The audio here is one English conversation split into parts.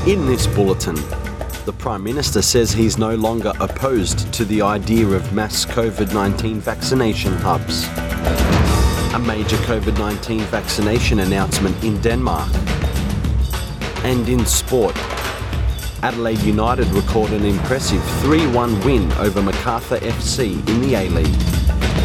In this bulletin, the Prime Minister says he's no longer opposed to the idea of mass COVID-19 vaccination hubs. A major COVID-19 vaccination announcement in Denmark. And in sport, Adelaide United record an impressive 3-1 win over Macarthur FC in the A-League.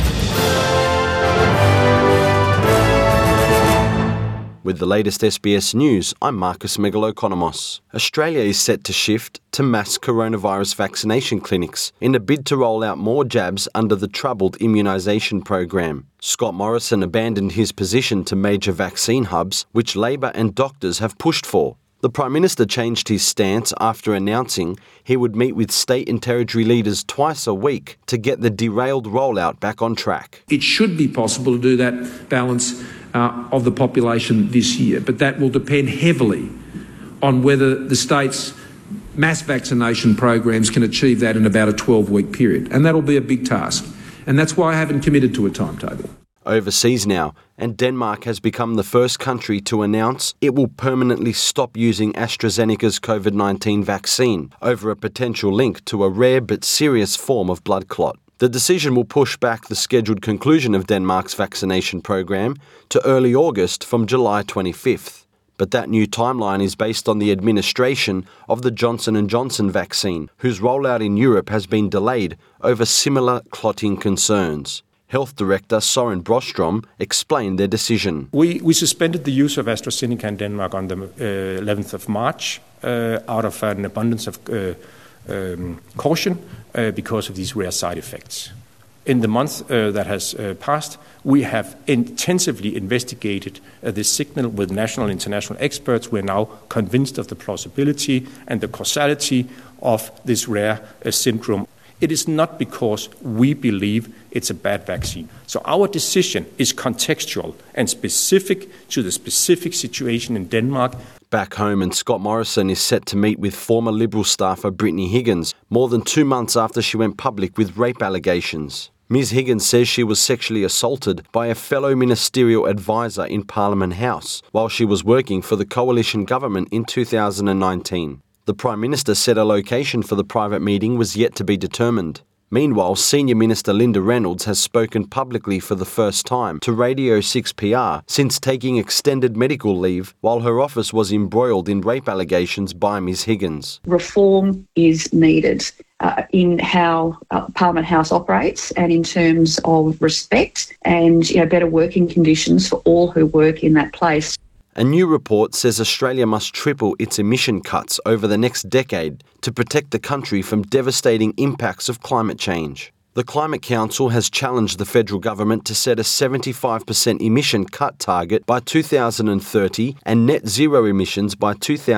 With the latest SBS News, I'm Marcus Megalokonomos. Australia is set to shift to mass coronavirus vaccination clinics in a bid to roll out more jabs under the troubled immunisation program. Scott Morrison abandoned his position to major vaccine hubs, which Labor and doctors have pushed for. The Prime Minister changed his stance after announcing he would meet with state and territory leaders twice a week to get the derailed rollout back on track. It should be possible to do that balance of the population this year, but that will depend heavily on whether the state's mass vaccination programs can achieve that in about a 12-week period, and that'll be a big task. And that's why I haven't committed to a timetable. Overseas now, and Denmark has become the first country to announce it will permanently stop using AstraZeneca's COVID-19 vaccine over a potential link to a rare but serious form of blood clot. The decision will push back the scheduled conclusion of Denmark's vaccination program to early August from July 25th. But that new timeline is based on the administration of the Johnson & Johnson vaccine, whose rollout in Europe has been delayed over similar clotting concerns. Health Director Soren Brostrom explained their decision. We suspended the use of AstraZeneca in Denmark on the 11th of March out of an abundance of caution because of these rare side effects. In the month that has passed, we have intensively investigated this signal with national and international experts. We're now convinced of the plausibility and the causality of this rare syndrome. It is not because we believe it's a bad vaccine. So our decision is contextual and specific to the specific situation in Denmark. Back home, and Scott Morrison is set to meet with former Liberal staffer Brittany Higgins more than 2 months after she went public with rape allegations. Ms Higgins says she was sexually assaulted by a fellow ministerial advisor in Parliament House while she was working for the coalition government in 2019. The Prime Minister said a location for the private meeting was yet to be determined. Meanwhile, Senior Minister Linda Reynolds has spoken publicly for the first time to Radio 6PR since taking extended medical leave while her office was embroiled in rape allegations by Ms Higgins. Reform is needed in how Parliament House operates and in terms of respect and better working conditions for all who work in that place. A new report says Australia must triple its emission cuts over the next decade to protect the country from devastating impacts of climate change. The Climate Council has challenged the federal government to set a 75% emission cut target by 2030 and net zero emissions by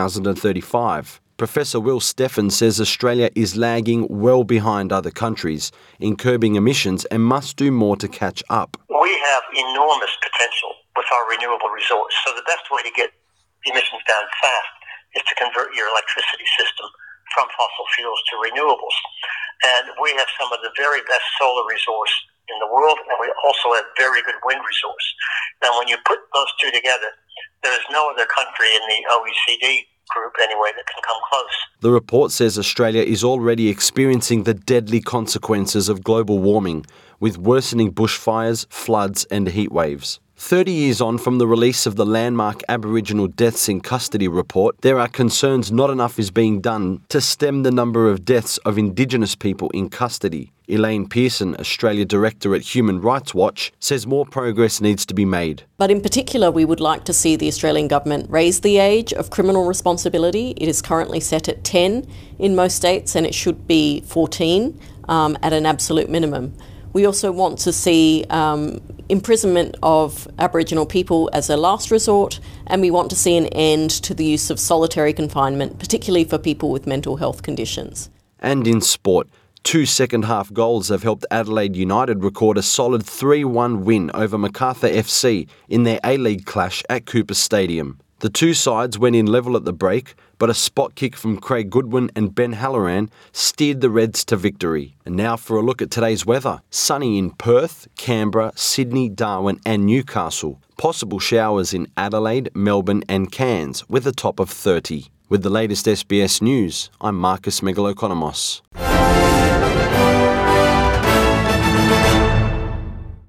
2035. Professor Will Steffen says Australia is lagging well behind other countries in curbing emissions and must do more to catch up. We have enormous potential with our renewable resource. So the best way to get emissions down fast is to convert your electricity system from fossil fuels to renewables. And we have some of the very best solar resource in the world, and we also have very good wind resource. Now, when you put those two together, there is no other country in the OECD group anyway that can come close. The report says Australia is already experiencing the deadly consequences of global warming, with worsening bushfires, floods and heat waves. 30 years on from the release of the landmark Aboriginal Deaths in Custody report, there are concerns not enough is being done to stem the number of deaths of Indigenous people in custody. Elaine Pearson, Australia Director at Human Rights Watch, says more progress needs to be made. But in particular, we would like to see the Australian government raise the age of criminal responsibility. It is currently set at 10 in most states, and it should be 14 at an absolute minimum. We also want to see imprisonment of Aboriginal people as a last resort, and we want to see an end to the use of solitary confinement, particularly for people with mental health conditions. And in sport, 2 second-half goals have helped Adelaide United record a solid 3-1 win over Macarthur FC in their A-League clash at Cooper Stadium. The two sides went in level at the break, but a spot kick from Craig Goodwin and Ben Halloran steered the Reds to victory. And now for a look at today's weather. Sunny in Perth, Canberra, Sydney, Darwin and Newcastle. Possible showers in Adelaide, Melbourne and Cairns with a top of 30. With the latest SBS News, I'm Marcus Megalokonomos.